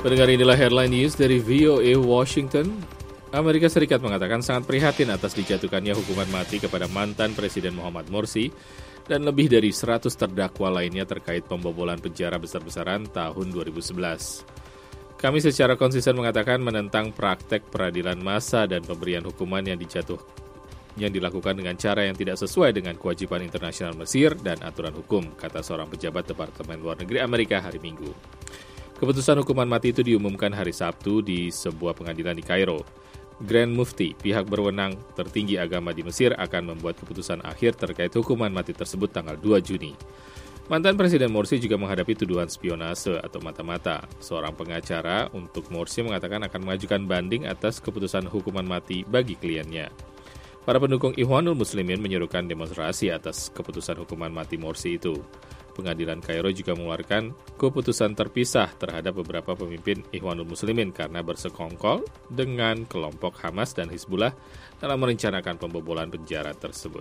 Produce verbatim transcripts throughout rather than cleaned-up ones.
Pendengar, inilah headline news dari V O A Washington. Amerika Serikat mengatakan sangat prihatin atas dijatuhkannya hukuman mati kepada mantan Presiden Mohammad Morsi dan lebih dari seratus terdakwa lainnya terkait pembobolan penjara besar-besaran tahun dua ribu sebelas. Kami secara konsisten mengatakan menentang praktek peradilan massa dan pemberian hukuman yang dijatuh yang dilakukan dengan cara yang tidak sesuai dengan kewajiban internasional Mesir dan aturan hukum, kata seorang pejabat Departemen Luar Negeri Amerika hari Minggu. Keputusan hukuman mati itu diumumkan hari Sabtu di sebuah pengadilan di Kairo. Grand Mufti, pihak berwenang tertinggi agama di Mesir, akan membuat keputusan akhir terkait hukuman mati tersebut tanggal dua Juni. Mantan Presiden Morsi juga menghadapi tuduhan spionase atau mata-mata. Seorang pengacara untuk Morsi mengatakan akan mengajukan banding atas keputusan hukuman mati bagi kliennya. Para pendukung Ikhwanul Muslimin menyerukan demonstrasi atas keputusan hukuman mati Morsi itu. Pengadilan Kairo juga mengeluarkan keputusan terpisah terhadap beberapa pemimpin Ikhwanul Muslimin karena bersekongkol dengan kelompok Hamas dan Hizbullah dalam merencanakan pembobolan penjara tersebut.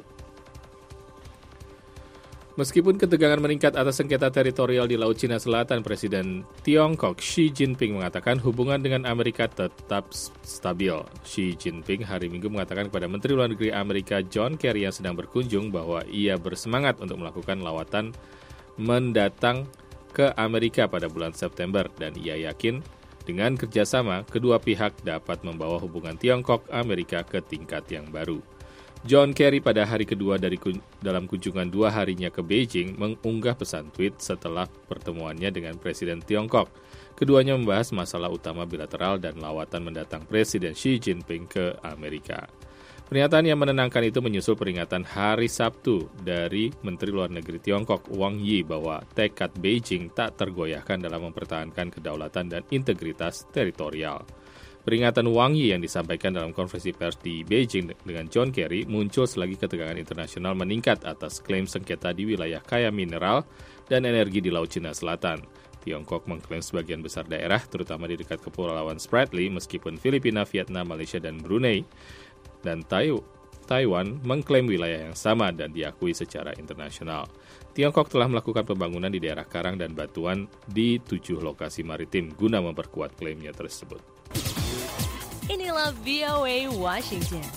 Meskipun ketegangan meningkat atas sengketa teritorial di Laut Cina Selatan, Presiden Tiongkok Xi Jinping mengatakan hubungan dengan Amerika tetap stabil. Xi Jinping hari Minggu mengatakan kepada Menteri Luar Negeri Amerika John Kerry yang sedang berkunjung bahwa ia bersemangat untuk melakukan lawatan mendatang ke Amerika pada bulan September dan ia yakin dengan kerjasama kedua pihak dapat membawa hubungan Tiongkok-Amerika ke tingkat yang baru. John Kerry pada hari kedua dari kun- dalam kunjungan dua harinya ke Beijing mengunggah pesan tweet setelah pertemuannya dengan Presiden Tiongkok. Keduanya membahas masalah utama bilateral dan lawatan mendatang Presiden Xi Jinping ke Amerika. Pernyataan yang menenangkan itu menyusul peringatan hari Sabtu dari Menteri Luar Negeri Tiongkok Wang Yi bahwa tekad Beijing tak tergoyahkan dalam mempertahankan kedaulatan dan integritas teritorial. Peringatan Wang Yi yang disampaikan dalam konferensi pers di Beijing dengan John Kerry muncul selagi ketegangan internasional meningkat atas klaim sengketa di wilayah kaya mineral dan energi di Laut Cina Selatan. Tiongkok mengklaim sebagian besar daerah, terutama di dekat Kepulauan Spratly, meskipun Filipina, Vietnam, Malaysia, dan Brunei dan Taiwan mengklaim wilayah yang sama dan diakui secara internasional. Tiongkok telah melakukan pembangunan di daerah karang dan batuan di tujuh lokasi maritim guna memperkuat klaimnya tersebut. Inilah V O A Washington.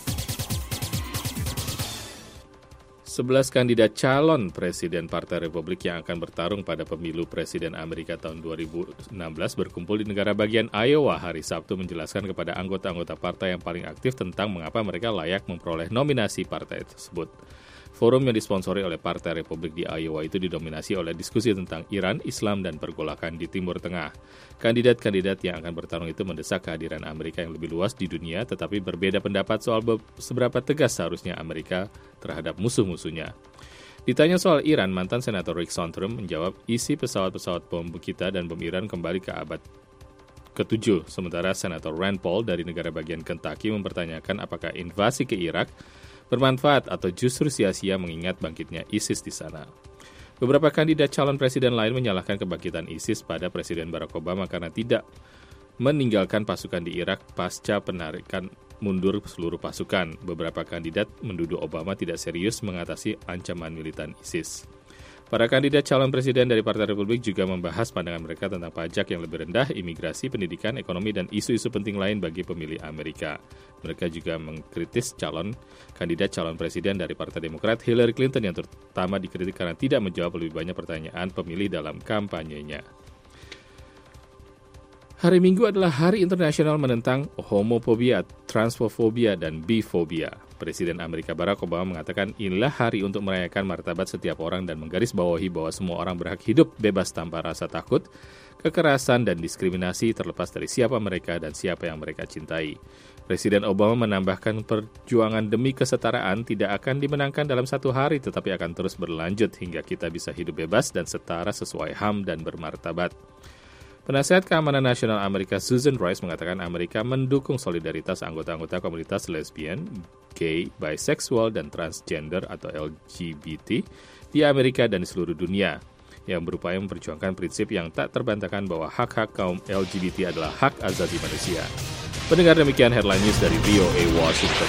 sebelas kandidat calon Presiden Partai Republik yang akan bertarung pada pemilu Presiden Amerika tahun dua ribu enam belas berkumpul di negara bagian Iowa hari Sabtu menjelaskan kepada anggota-anggota partai yang paling aktif tentang mengapa mereka layak memperoleh nominasi partai tersebut. Forum yang disponsori oleh Partai Republik di Iowa itu didominasi oleh diskusi tentang Iran, Islam, dan pergolakan di Timur Tengah. Kandidat-kandidat yang akan bertarung itu mendesak kehadiran Amerika yang lebih luas di dunia, tetapi berbeda pendapat soal seberapa tegas seharusnya Amerika terhadap musuh-musuhnya. Ditanya soal Iran, mantan Senator Rick Santorum menjawab isi pesawat-pesawat bom kita dan bom Iran kembali ke abad ketujuh. Sementara Senator Rand Paul dari negara bagian Kentucky mempertanyakan apakah invasi ke Irak bermanfaat atau justru sia-sia mengingat bangkitnya ISIS di sana. Beberapa kandidat calon presiden lain menyalahkan kebangkitan ISIS pada Presiden Barack Obama karena tidak meninggalkan pasukan di Irak pasca penarikan mundur seluruh pasukan. Beberapa kandidat menduduh Obama tidak serius mengatasi ancaman militan ISIS. Para kandidat calon presiden dari Partai Republik juga membahas pandangan mereka tentang pajak yang lebih rendah, imigrasi, pendidikan, ekonomi, dan isu-isu penting lain bagi pemilih Amerika. Mereka juga mengkritis calon kandidat calon presiden dari Partai Demokrat Hillary Clinton yang terutama dikritik karena tidak menjawab lebih banyak pertanyaan pemilih dalam kampanyenya. Hari Minggu adalah Hari Internasional menentang homofobia, transfobia, dan bifobia. Presiden Amerika Barack Obama mengatakan inilah hari untuk merayakan martabat setiap orang dan menggarisbawahi bahwa semua orang berhak hidup bebas tanpa rasa takut, kekerasan, dan diskriminasi terlepas dari siapa mereka dan siapa yang mereka cintai. Presiden Obama menambahkan perjuangan demi kesetaraan tidak akan dimenangkan dalam satu hari tetapi akan terus berlanjut hingga kita bisa hidup bebas dan setara sesuai H A M dan bermartabat. Penasihat Keamanan Nasional Amerika Susan Rice mengatakan Amerika mendukung solidaritas anggota-anggota komunitas lesbian, gay, bisexual, dan transgender atau L G B T di Amerika dan di seluruh dunia yang berupaya memperjuangkan prinsip yang tak terbantahkan bahwa hak-hak kaum L G B T adalah hak asasi manusia. Pendengar, demikian headline news dari V O A Washington.